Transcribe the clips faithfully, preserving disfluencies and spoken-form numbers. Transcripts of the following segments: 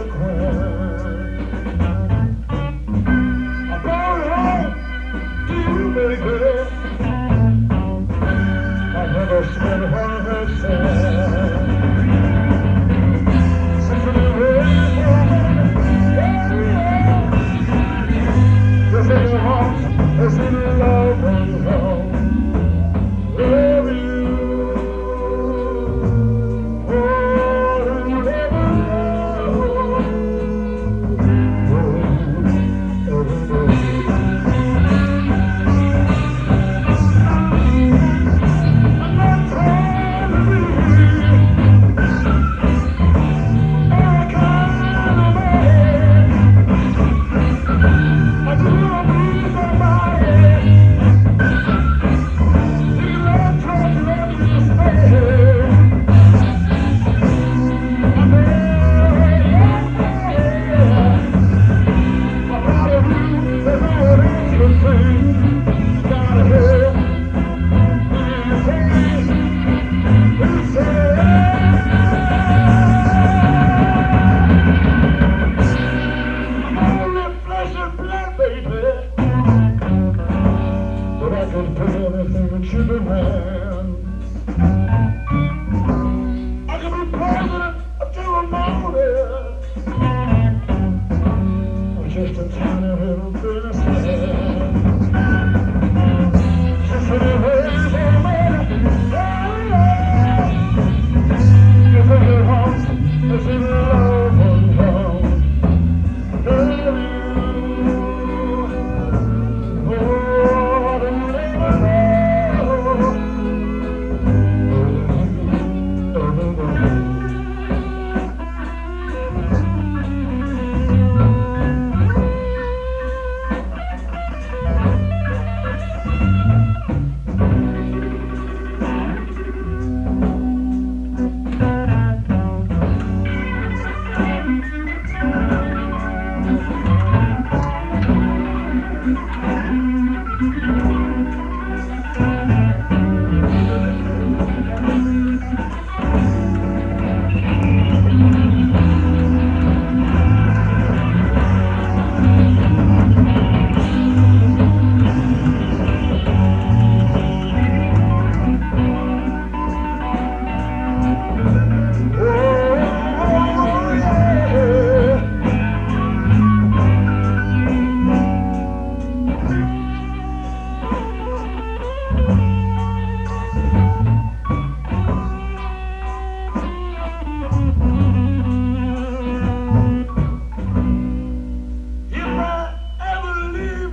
a crime. I brought it home to you, baby. I never spent one of her sad. Since we were yes, in your heart, yes, in love and love. Love you. I could be president until I'm mounted, or just a tiny little businessman. Just a little ways for man. You think it haunts, is it love alone? Love you. Oh, I don't ever know.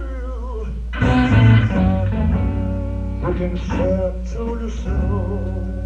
Looking sad to your soul.